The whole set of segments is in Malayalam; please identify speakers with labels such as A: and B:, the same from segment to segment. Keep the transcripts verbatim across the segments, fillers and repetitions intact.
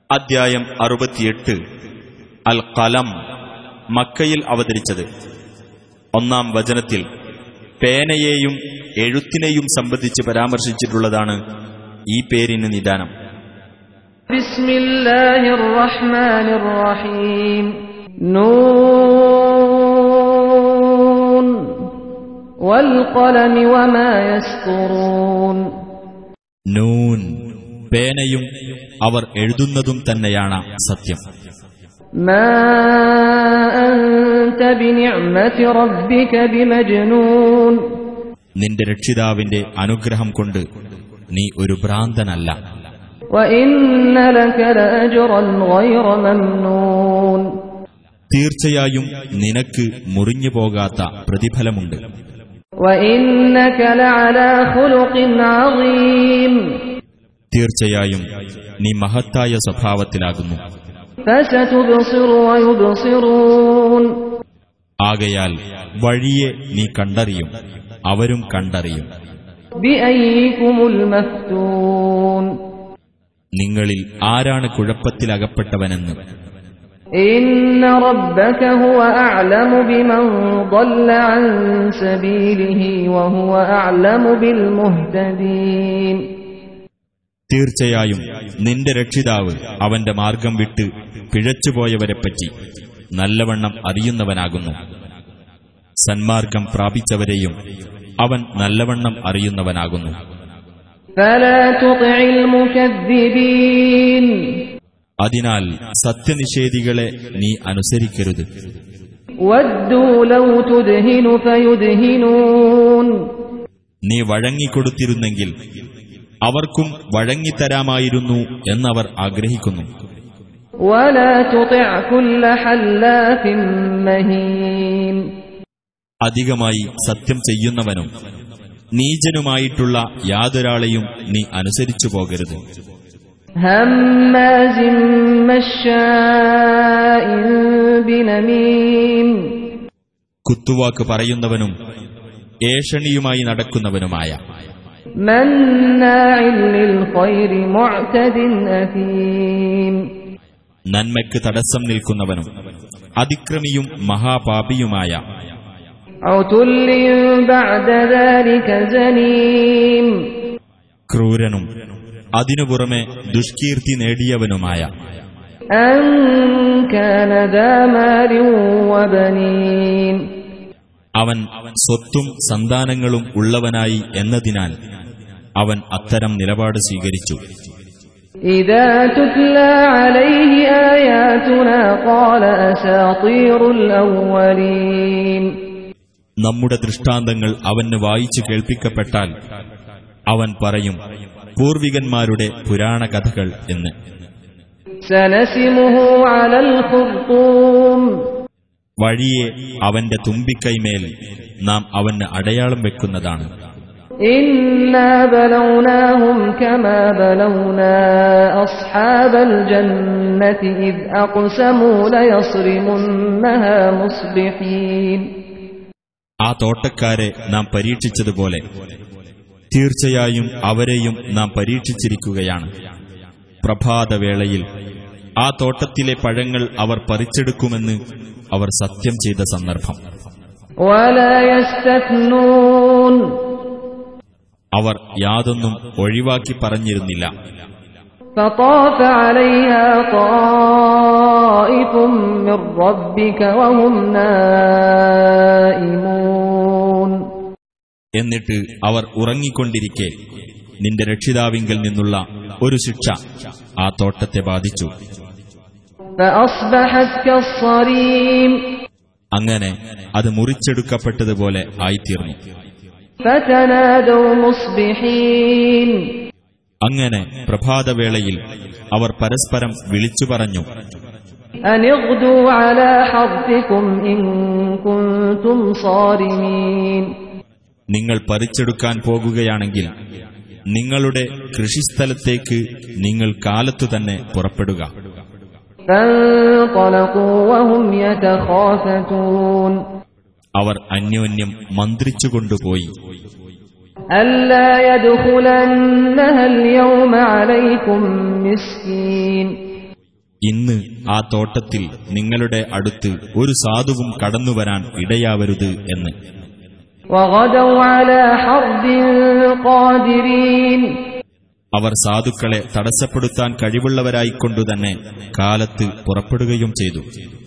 A: അദ്ധ്യായം അറുപത്തിയെട്ട്. അൽ ഖലം, മക്കയിൽ അവതരിച്ചത്. ഒന്നാം വചനത്തിൽ പേനയെയും എഴുത്തിനെയും സംബന്ധിച്ച് പരാമർശിച്ചിട്ടുള്ളതാണ് ഈ പേരിന് നിദാനം.
B: ബിസ്മില്ലാഹിർ റഹ്മാനിർ റഹീം. നൂൻ വൽ ഖലമി വമാ യസ്തുറൂൻ.
A: നൂൻ, പേനയും അവർ എഴുതുന്നതും തന്നെയാണ് സത്യം.
B: മാ അൻത ബിനിഅ്മതി റബ്ബിക ബിമജ്നൂൻ.
A: നിന്റെ രക്ഷിതാവിന്റെ അനുഗ്രഹം കൊണ്ട് നീ ഒരു ഭ്രാന്തനല്ല.
B: വഇന്ന ലക ലഅജ്റൻ ഗൈറ മംനൂൻ.
A: തീർച്ചയായും നിനക്ക് മുറിഞ്ഞു പോകാത്ത പ്രതിഫലമുണ്ട്.
B: വഇന്നക ലഅലാ ഖുലുഖിൻ അളീം.
A: തീർച്ചയായും നീ മഹത്തായ സ്വഭാവത്തിലാകുന്നു.
B: ഫസതുബ്സിറു വയുബ്സിറൂൻ.
A: ആകയാൽ വഴിയെ നീ കണ്ടറിയും, അവരും കണ്ടറിയും.
B: ബിഅയ്യികുമുൽ മഫ്തൂൻ.
A: നിങ്ങളിൽ ആരാണ് കുഴപ്പത്തിലകപ്പെട്ടവനെന്ന്.
B: ഇന്ന റബ്ബക ഹുവ അഅലമു ബിമൻ ضل അൻ സബീലിഹി വഹുവ അഅലമു ബിൽ മുഹ്തദീൻ.
A: തീർച്ചയായും നിന്റെ രക്ഷിതാവ് അവന്റെ മാർഗം വിട്ട് പിഴച്ചുപോയവരെപ്പറ്റി നല്ലവണ്ണം അറിയുന്നവനാകുന്നു. സന്മാർഗം പ്രാപിച്ചവരെയും അവൻ നല്ലവണ്ണം അറിയുന്നവനാകുന്നു.
B: ഫലാ തുതിഇൽ മുകദ്ദിബീൻ.
A: അതിനാൽ സത്യനിഷേധികളെ നീ അനുസരിക്കരുത്.
B: വദ്ദൂ ലൗ തുദ്ഹിനു ഫയുദ്ഹിനൂൻ.
A: നീ വഴങ്ങിക്കൊടുത്തിരുന്നെങ്കിൽ അവർക്കും വഴങ്ങിത്തരാമായിരുന്നു എന്നവർ ആഗ്രഹിക്കുന്നു.
B: വലാ തുതിഅ കുല്ല ഹല്ലാഫിൻ മഹീൻ.
A: അധികമായി സത്യം ചെയ്യുന്നവനും നീചനുമായിട്ടുള്ള യാതൊരാളെയും നീ അനുസരിച്ചു പോകരുത്.
B: ഹമ്മാസിൻ മശ്ശാഇൻ ബിനമീം.
A: കുത്തുവാക്ക് പറയുന്നവനും ഏഷണിയുമായി നടക്കുന്നവനുമായ,
B: മന്നാഇൻ ലിൽ ഖൈരി മുഅ്തദിൻ അസീം.
A: നന്മയ്ക്ക് തടസ്സം നിൽക്കുന്നവനും അതിക്രമിയും മഹാപാപിയുമായ,
B: ഉതുല്ലിൻ ബഅദ ദാലിക സനീം.
A: ക്രൂരനും അതിനു പുറമെ ദുഷ്കീർത്തി നേടിയവനുമായ,
B: അൻ കാന ദാ മാലിൻ വബനീൻ.
A: അവൻ സ്വത്തും സന്താനങ്ങളും ഉള്ളവനായി എന്നതിനാൽ അവൻ അത്തരം നിലപാട് സ്വീകരിച്ചു.
B: ഇദാ തുത്ലാ അലൈഹി ആയാതുനാ ഖാല അസാതീറുൽ അവ്വലീൻ.
A: നമ്മുടെ ദൃഷ്ടാന്തങ്ങൾ അവന് വായിച്ചു കേൾപ്പിക്കപ്പെട്ടാൽ അവൻ പറയും, പൂർവികന്മാരുടെ പുരാണ കഥകൾ എന്ന്.
B: സനസിമുഹു അലൽ ഖുർതൂം.
A: വഴിയെ അവന്റെ തുമ്പിക്കൈമേൽ നാം അവന് അടയാളം വെക്കുന്നതാണ്.
B: ഇന്നാ ബലൗനാഹും കമാ ബലൗനാ അസ്ഹാബൽ ജന്നതി ഇദ് അഖ്സമൂ ലയസ്രിമുന്നഹാ മുസ്ബിഹീൻ.
A: ആ തോട്ടക്കാരെ നാം പരീക്ഷിച്ചതുപോലെ തീർച്ചയായും അവരെയും നാം പരീക്ഷിച്ചിരിക്കുകയാണ്. പ്രഭാതവേളയിൽ ആ തോട്ടത്തിലെ പഴങ്ങൾ അവർ പറിച്ചെടുക്കുമെന്ന് അവർ സത്യം ചെയ്ത സന്ദർഭം. അവർ യാതൊന്നും ഒഴിവാക്കി പറഞ്ഞിരുന്നില്ല.
B: فطاف عليها طائف من ربك وهم نائمون.
A: എന്നിട്ട് അവർ ഉറങ്ങിക്കൊണ്ടിരിക്കെ നിന്റെ രക്ഷിതാവിങ്കിൽ നിന്നുള്ള ഒരു ശിക്ഷ ആ തോട്ടത്തെ ബാധിച്ചു.
B: فأصبحت كالصريم.
A: അങ്ങനെ അത് മുറിച്ചെടുക്കപ്പെട്ടതുപോലെ ആയിത്തീർന്നു.
B: فتنادوا مصبحين.
A: അങ്ങനെ പ്രഭാതവേളയിൽ അവർ പരസ്പരം വിളിച്ചു പറഞ്ഞു,
B: أن اغدوا على حرثكم إن كنتم صارمين.
A: നിങ്ങൾ പറിച്ചെടുക്കാൻ പോകുകയാണെങ്കിൽ നിങ്ങളുടെ കൃഷിസ്ഥലത്തേക്ക് നിങ്ങൾ കാലത്തു തന്നെ പുറപ്പെടുക.
B: فانطلقوا وهم يتخافتون.
A: അവർ അന്യോന്യം മന്ത്രിച്ചുകൊണ്ടുപോയി,
B: ألا يدخلنها اليوم عليكم مسكين.
A: ഇന്ന് ആ തോട്ടത്തിൽ നിങ്ങളുടെ അടുത്ത് ഒരു സാധുവും കടന്നുവരാൻ ഇടയാവരുത് എന്ന്. അവർ സാധുക്കളെ തടസ്സപ്പെടുത്താൻ കഴിവുള്ളവരായിക്കൊണ്ടുതന്നെ കാലത്ത് പുറപ്പെടുകയും ചെയ്തു.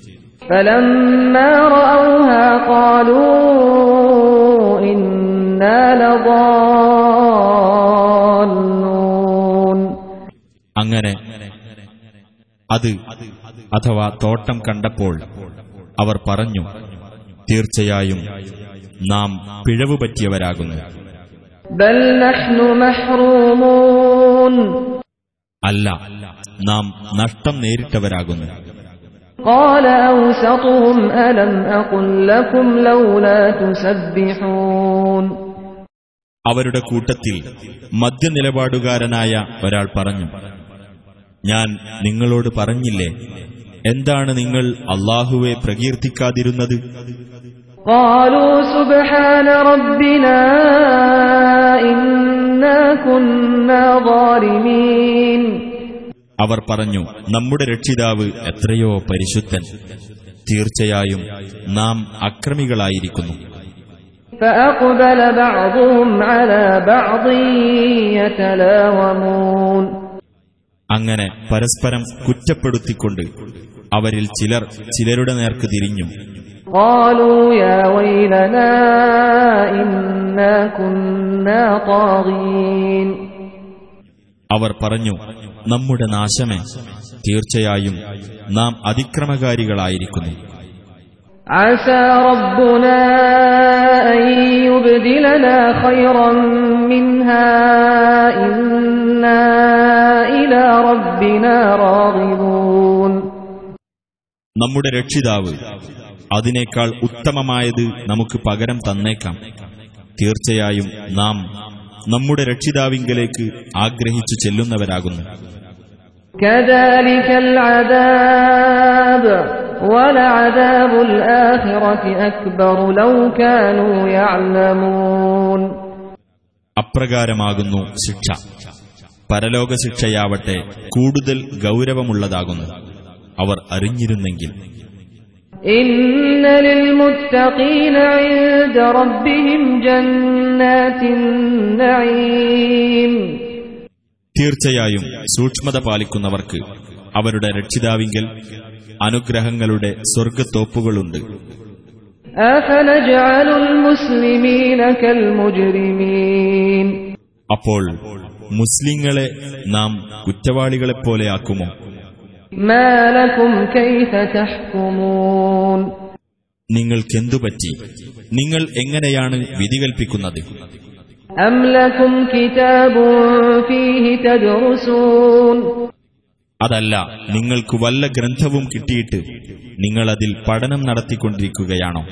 A: അങ്ങനെ അത് അഥവാ തോട്ടം കണ്ടപ്പോൾ അവർ പറഞ്ഞു, തീർച്ചയായും നാം പിഴവ് പറ്റിയവരാകുന്നു. അല്ല, നാം നഷ്ടം നേരിട്ടവരാകുന്നു. അവരുടെ കൂട്ടത്തിൽ മധ്യനിലപാടുകാരനായ ഒരാൾ പറഞ്ഞു, ഞാൻ നിങ്ങളോട് പറഞ്ഞില്ലേ, എന്താണ് നിങ്ങൾ അല്ലാഹുവെ പ്രകീർത്തിക്കാതിരുന്നത്? അവർ പറഞ്ഞു, നമ്മുടെ രക്ഷിതാവ് എത്രയോ പരിശുദ്ധൻ, തീർച്ചയായും നാം അക്രമികളായിരിക്കുന്നു. അങ്ങനെ പരസ്പരം കുറ്റപ്പെടുത്തിക്കൊണ്ട് അവരിൽ ചിലർ ചിലരുടെ നേർക്ക് തിരിഞ്ഞു. അവർ പറഞ്ഞു, നമ്മുടെ നാശമേ, തീർച്ചയായും നാം അതിക്രമകാരികളായിരിക്കുന്നു.
B: عسى ربنا أن يبدلنا خيرا منها إنا إلى ربنا راغبون.
A: നമ്മുടെ രക്ഷിതാവ് അതിനേക്കാൾ ഉത്തമമായത് നമുക്ക് പകരം തന്നേക്കാം. തീർച്ചയായും നാം നമ്മുടെ രക്ഷിതാവിങ്കലേക്ക് ആഗ്രഹിച്ചു ചെല്ലുന്നവരാകുന്നു.
B: كذلك العذاب ولعذاب الآخرة أكبر لو كانوا يعلمون.
A: അപ്രകാരമാകുന്നു ശിക്ഷ. പരലോക ശിക്ഷയാവട്ടെ കൂടുതൽ ഗൗരവമുള്ളതാകുന്നു, അവർ അറിഞ്ഞിരുന്നെങ്കിൽ.
B: إن للمتقين عند ربهم جنات النعيم.
A: തീർച്ചയായും സൂക്ഷ്മത പാലിക്കുന്നവർക്ക് അവരുടെ രക്ഷിതാവിങ്കൽ അനുഗ്രഹങ്ങളുടെ സ്വർഗത്തോപ്പുകളുണ്ട്. അപ്പോൾ മുസ്ലിങ്ങളെ നാം കുറ്റവാളികളെപ്പോലെ ആക്കുമോ? നിങ്ങൾക്കെന്തുപറ്റി? നിങ്ങൾ എങ്ങനെയാണ് വിധി കൽപ്പിക്കുന്നത്? അതല്ല, നിങ്ങൾക്ക് വല്ല ഗ്രന്ഥവും കിട്ടിയിട്ട് നിങ്ങൾ അതിൽ പഠനം നടത്തിക്കൊണ്ടിരിക്കുകയാണോ?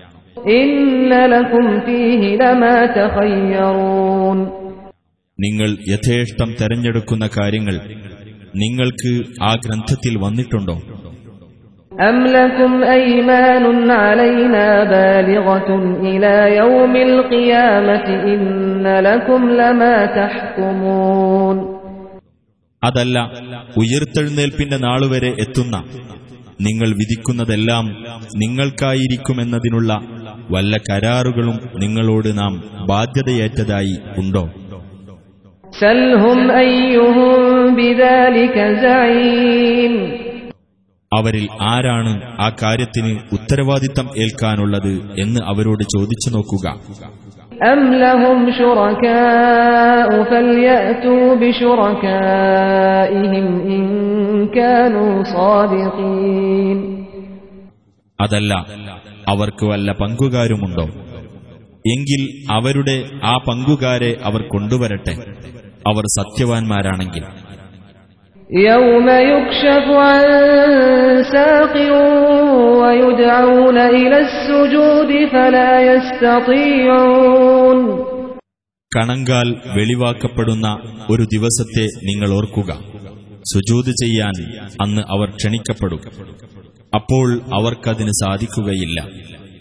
A: നിങ്ങൾ യഥേഷ്ടം തെരഞ്ഞെടുക്കുന്ന കാര്യങ്ങൾ നിങ്ങൾക്ക് ആ ഗ്രന്ഥത്തിൽ വന്നിട്ടുണ്ടോ?
B: أم لكم أيمان علينا بالغة إلى يوم القيامة إن لكم لما تحكمون.
A: അതല്ല, ഉയർത്തെഴുന്നേൽപ്പിന്റെ നാളുവരെ എത്തുന്ന നിങ്ങൾ വിധിക്കുന്നതെല്ലാം നിങ്ങൾക്കായിരിക്കുമെന്നതിനുള്ള വല്ല കരാറുകളും നിങ്ങളോട് നാം ബാധ്യതയേറ്റതായി ഉണ്ടോ?
B: സൽഹും അയ്യുഹും ബിദാലിക സഈം.
A: അവരിൽ ആരാണ് ആ കാര്യത്തിന് ഉത്തരവാദിത്തം ഏൽക്കാനുള്ളത് എന്ന് അവരോട് ചോദിച്ചു നോക്കുക.
B: അം ലഹും ശുറകാഉ ഫൽയഅതു ബിശുറകാഇഹിം ഇൻ കാനൂ സാദിഖീൻ.
A: അതല്ല, അവർക്ക് വല്ല പങ്കുകാരുമുണ്ടോ? എങ്കിൽ അവരുടെ ആ പങ്കുകാരെ അവർ കൊണ്ടുവരട്ടെ, അവർ സത്യവാൻമാരാണെങ്കിൽ.
B: يوم يكشف عن ساق ويدعون إلى السجود فلا يستطيعون.
A: കണങ്കാൽ വെളിവാക്കപ്പെടുന്ന ഒരു ദിവസത്തെ നിങ്ങൾ ഓർക്കുക. സുജൂദ് ചെയ്യാൻ അന്ന് അവർ ക്ഷണിക്കപ്പെടും, അപ്പോൾ അവർക്കതിന് സാധിക്കുകയില്ല.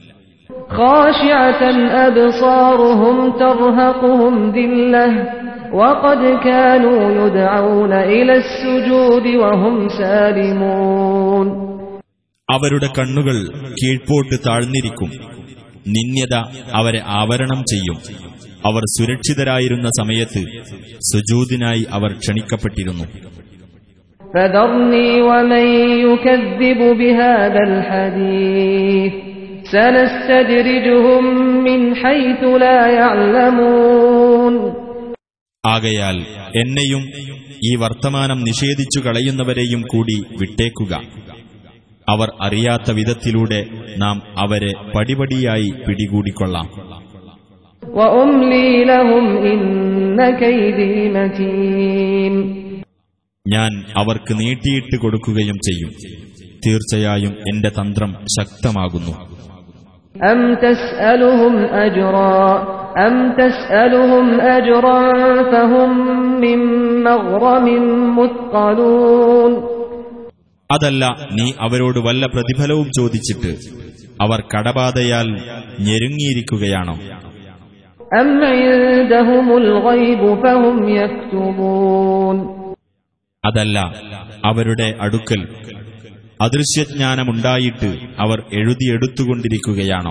A: خاشعة أبصارهم ترهقهم ذلة
B: وقد كانوا يدعون إلى السجود وهم سالمون.
A: അവരുടെ കണ്ണുകൾ കീഴ്പോട്ട് താഴ്ന്നിരിക്കും. നിന്ദ്യത അവരെ ആവരണം ചെയ്യും. അവർ സുരക്ഷിതരായിരുന്ന സമയത്ത് സുജൂദിനായി അവർ ക്ഷണിക്കപ്പെട്ടിരുന്നു.
B: فذرني ومن يكذب بهذا الحديث سنستدرجهم من حيث لا يعلمون.
A: ആകയാൽ എന്നെയും ഈ വർത്തമാനം നിഷേധിച്ചു കളയുന്നവരെയും കൂടി വിട്ടേക്കുക. അവർ അറിയാത്ത വിധത്തിലൂടെ നാം അവരെ പടിപടിയായി പിടികൂടിക്കൊള്ളാം.
B: وأملي لهم إن كيدي متين.
A: ഞാൻ അവർക്ക് നീട്ടിയിട്ട് കൊടുക്കുകയും ചെയ്യും. തീർച്ചയായും എന്റെ തന്ത്രം ശക്തമാകുന്നു.
B: أم تسألهم أجرا أم تسألهم أجرا فهم من مغرم مثقلون.
A: അതല്ല, നീ അവരോട് വല്ല പ്രതിഫലവും ചോദിച്ചിട്ട് അവർ കടബാധയാൽ ഞെരുങ്ങിയിരിക്കുകയാണോ?
B: أم عندهم الغيب فهم يكتبون.
A: അതല്ല, അവരുടെ അടുക്കൽ അദൃശ്യജ്ഞാനമുണ്ടായിട്ട് അവർ എഴുതിയെടുത്തുകൊണ്ടിരിക്കുകയാണോ?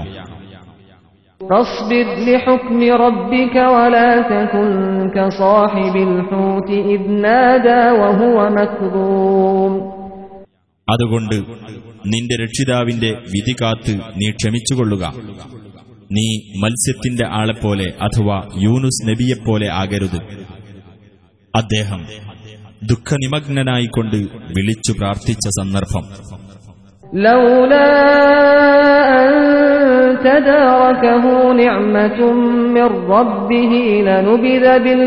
B: فاصبر لحكم ربك ولا تكن كصاحب الحوت إذ نادى وهو مكظوم.
A: അതുകൊണ്ട് നിന്റെ രക്ഷിതാവിന്റെ വിധി കാത്ത് നീ ക്ഷമിച്ചുകൊള്ളുക. നീ മത്സ്യത്തിന്റെ ആളെപ്പോലെ അഥവാ യൂനുസ് നബിയെപ്പോലെ ആകരുത്. അദ്ദേഹം ദുഃഖനിമഗ്നനായിക്കൊണ്ട് വിളിച്ചു പ്രാർത്ഥിച്ച സന്ദർഭം.
B: ലൗലാ അൻ തദാറകഹു നിഅമതും മിർ റബ്ബിഹി ലനുബിദ ബിൽ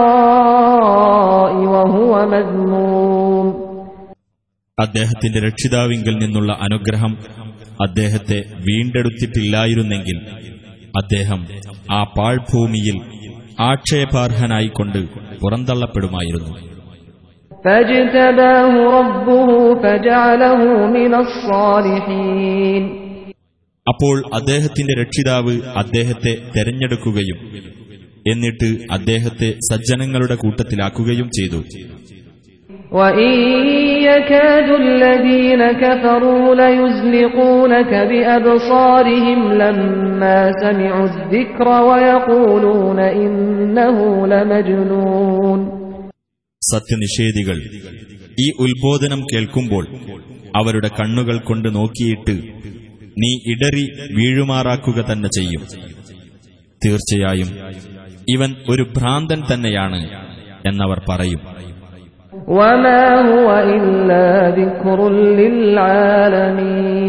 B: അറാഇ വഹുവ മദ്മൂം.
A: അദ്ദേഹത്തിന്റെ രക്ഷിതാവിങ്കിൽ നിന്നുള്ള അനുഗ്രഹം അദ്ദേഹത്തെ വീണ്ടെടുത്തിട്ടില്ലായിരുന്നെങ്കിൽ അദ്ദേഹം ആ പാഴ്ഭൂമിയിൽ ആക്ഷേപാർഹനായിക്കൊണ്ട് പുറന്തള്ളപ്പെടുമായിരുന്നു.
B: ഫജ്തബാഹു റബ്ബുഹു ഫജഅലഹു മിനസ് സാലിഹീൻ.
A: അപ്പോൾ അദ്ദേഹത്തിന്റെ രക്ഷിതാവ് അദ്ദേഹത്തെ തെരഞ്ഞെടുക്കുകയും എന്നിട്ട് അദ്ദേഹത്തെ സജ്ജനങ്ങളുടെ കൂട്ടത്തിലാക്കുകയും ചെയ്തു.
B: وَإِن يَكَادُ الَّذِينَ كَفَرُوا لَيُزْلِقُونَكَ بِأَبْصَارِهِمْ لَمَّا سَمِعُوا الذِّكْرَ وَيَقُولُونَ إِنَّهُ لَمَجْنُونٌ.
A: സത്യനിഷേധികൾ ഈ ഉത്ബോധനം കേൾക്കുമ്പോൾ അവരുടെ കണ്ണുകൾ കൊണ്ട് നോക്കിയിട്ട് നീ ഇടറി വീഴുമാറാക്കുക തന്നെ ചെയ്യും. തീർച്ചയായും ഇവൻ ഒരു ഭ്രാന്തൻ തന്നെയാണ് എന്നവർ പറയും.
B: وَمَا هُوَ إِلَّا ذِكْرٌ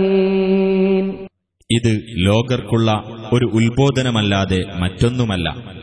B: لِلْعَالَمِينَ.
A: ഇത് ലോകർക്കുള്ള ഒരു ഉത്ബോധനമല്ലാതെ മറ്റൊന്നുമല്ല.